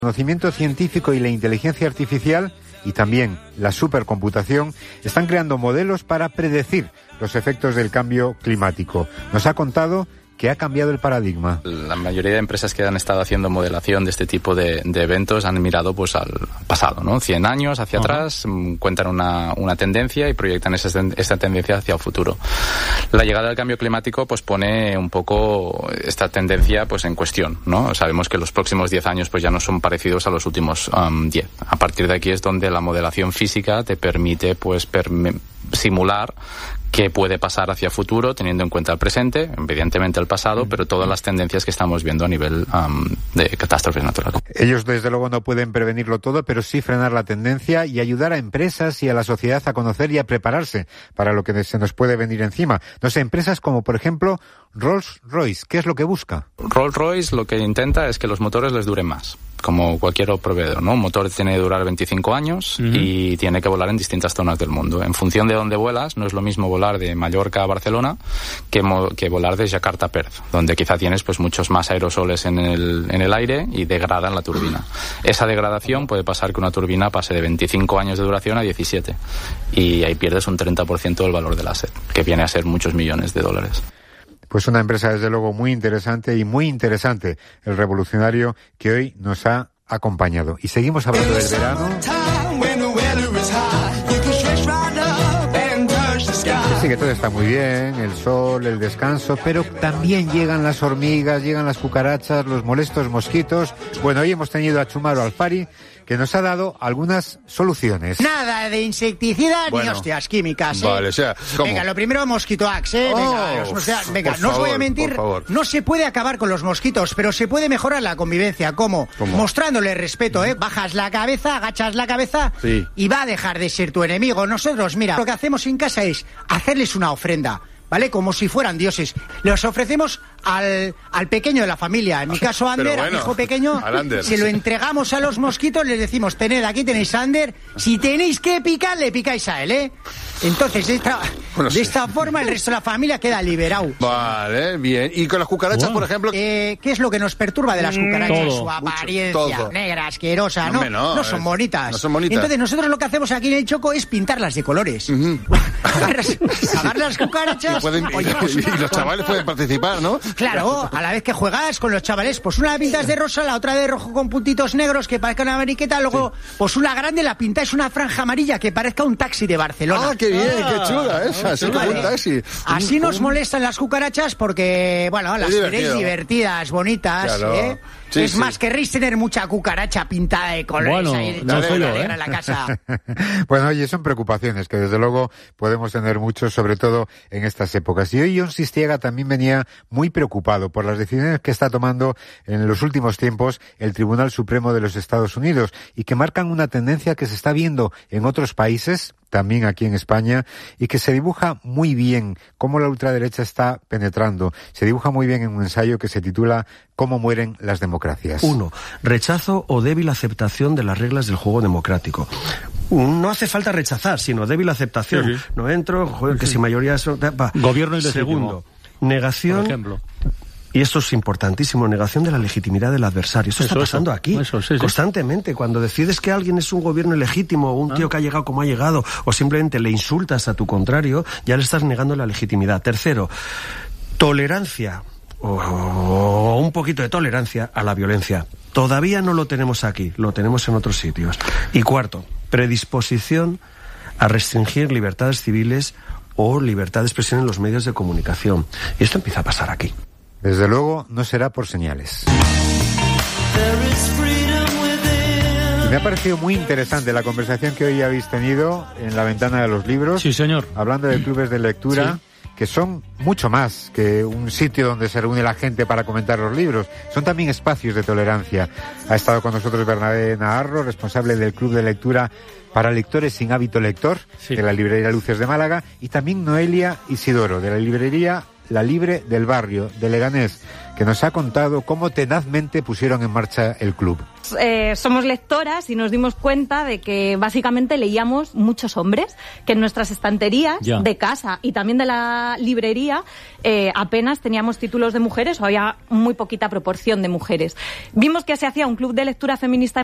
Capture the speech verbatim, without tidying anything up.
El conocimiento científico y la inteligencia artificial y también la supercomputación están creando modelos para predecir los efectos del cambio climático. Nos ha contado que ha cambiado el paradigma. La mayoría de empresas que han estado haciendo modelación de este tipo de, de eventos han mirado pues al pasado, ¿no? cien años hacia uh-huh. atrás, cuentan una, una tendencia y proyectan esa, esa tendencia hacia el futuro. La llegada del cambio climático pues pone un poco esta tendencia pues en cuestión, ¿no? Sabemos que los próximos diez años pues ya no son parecidos a los últimos um, diez. A partir de aquí es donde la modelación física te permite pues perme- simular qué puede pasar hacia futuro, teniendo en cuenta el presente, evidentemente el pasado, pero todas las tendencias que estamos viendo a nivel um, de catástrofes naturales. Ellos, desde luego, no pueden prevenirlo todo, pero sí frenar la tendencia y ayudar a empresas y a la sociedad a conocer y a prepararse para lo que se nos puede venir encima. No sé, empresas como, por ejemplo, Rolls-Royce, ¿qué es lo que busca? Rolls-Royce lo que intenta es que los motores les duren más, como cualquier proveedor, ¿no? Un motor tiene que durar veinticinco años uh-huh. y tiene que volar en distintas zonas del mundo. En función de dónde vuelas, no es lo mismo volar de Mallorca a Barcelona que, mo- que volar de Yakarta a Perth, donde quizá tienes pues muchos más aerosoles en el, en el aire y degradan la turbina. Esa degradación puede pasar que una turbina pase de veinticinco años de duración a diecisiete y ahí pierdes un treinta por ciento del valor del asset, que viene a ser muchos millones de dólares. Pues una empresa, desde luego, muy interesante y muy interesante el revolucionario que hoy nos ha acompañado. Y seguimos hablando del verano. Sí, que todo está muy bien, el sol, el descanso, pero también llegan las hormigas, llegan las cucarachas, los molestos mosquitos. Bueno, hoy hemos tenido a Chumaro Alfari, que nos ha dado algunas soluciones. Nada de insecticida bueno, ni hostias químicas, ¿eh? Vale, o sea, ¿cómo? Venga, lo primero, Mosquito Axe, ¿eh? Oh, venga, los, o sea, venga no os voy a mentir, no se puede acabar con los mosquitos, pero se puede mejorar la convivencia. ¿Cómo? ¿Cómo? Mostrándole respeto, ¿eh? Bajas la cabeza, agachas la cabeza sí. y va a dejar de ser tu enemigo. Nosotros, mira, lo que hacemos en casa es hacerles una ofrenda, ¿vale? Como si fueran dioses. Les ofrecemos al, al pequeño de la familia. En mi caso, Ander, bueno, a mi hijo pequeño, se lo entregamos a los mosquitos, les decimos, tened, aquí tenéis a Ander, si tenéis que picar, le picáis a él, ¿eh? Entonces, de esta, bueno, de esta sí. forma, el resto de la familia queda liberado. Vale, bien. ¿Y con las cucarachas, wow. por ejemplo? Eh, ¿Qué es lo que nos perturba de las cucarachas? Todo. Su apariencia, Mucho, negra, asquerosa, ¿no? No, no son bonitas. No son bonitas. Entonces, nosotros lo que hacemos aquí en el Choco es pintarlas de colores. Uh-huh. agarras, agarras las cucarachas... Y, pueden, oye, y, y los chavales pueden participar, ¿no? Claro, a la vez que juegas con los chavales, pues una la pintas de rosa, la otra de rojo con puntitos negros que parezca una mariqueta, luego sí. pues una grande la pintáis una franja amarilla que parezca un taxi de Barcelona. ¡Ah, qué bien, ah, qué chula esa! Sí, como un taxi. Así nos molestan las cucarachas porque, bueno, las queréis divertidas, bonitas, claro. ¿eh? Sí, es sí. más, querréis tener mucha cucaracha pintada de colores bueno, ahí no soy yo, ¿eh? en la casa. Bueno, oye, son preocupaciones que desde luego podemos tener muchos, sobre todo en estas épocas. Y hoy John Sistiega también venía muy preocupado por las decisiones que está tomando en los últimos tiempos el Tribunal Supremo de los Estados Unidos y que marcan una tendencia que se está viendo en otros países, también aquí en España, y que se dibuja muy bien cómo la ultraderecha está penetrando. Se dibuja muy bien en un ensayo que se titula ¿Cómo mueren las democracias? Uno, rechazo o débil aceptación de las reglas del juego democrático. No hace falta rechazar, sino débil aceptación. Sí, sí. No entro, joder, que si mayoría... Son, va. Gobierno ilegítimo. Segundo, negación... Por ejemplo. Y esto es importantísimo, negación de la legitimidad del adversario. Esto eso, está pasando eso, aquí, eso, sí, constantemente. Sí. Cuando decides que alguien es un gobierno ilegítimo, o un ah. tío que ha llegado como ha llegado, o simplemente le insultas a tu contrario, ya le estás negando la legitimidad. Tercero, tolerancia, o un poquito de tolerancia a la violencia. Todavía no lo tenemos aquí, lo tenemos en otros sitios. Y cuarto, predisposición a restringir libertades civiles o libertad de expresión en los medios de comunicación. Y esto empieza a pasar aquí. Desde luego, no será por señales. Y me ha parecido muy interesante la conversación que hoy habéis tenido en la ventana de los libros. Sí, señor. Hablando de clubes de lectura, sí. que son mucho más que un sitio donde se reúne la gente para comentar los libros. Son también espacios de tolerancia. Ha estado con nosotros Bernabé Naharro, responsable del club de lectura para lectores sin hábito lector, sí. de la librería Luces de Málaga, y también Noelia Isidoro, de la librería La Libre del Barrio, de Leganés, que nos ha contado cómo tenazmente pusieron en marcha el club. Eh, somos lectoras y nos dimos cuenta de que básicamente leíamos muchos hombres, que en nuestras estanterías ya. de casa y también de la librería eh, apenas teníamos títulos de mujeres o había muy poquita proporción de mujeres. Vimos que se hacía un club de lectura feminista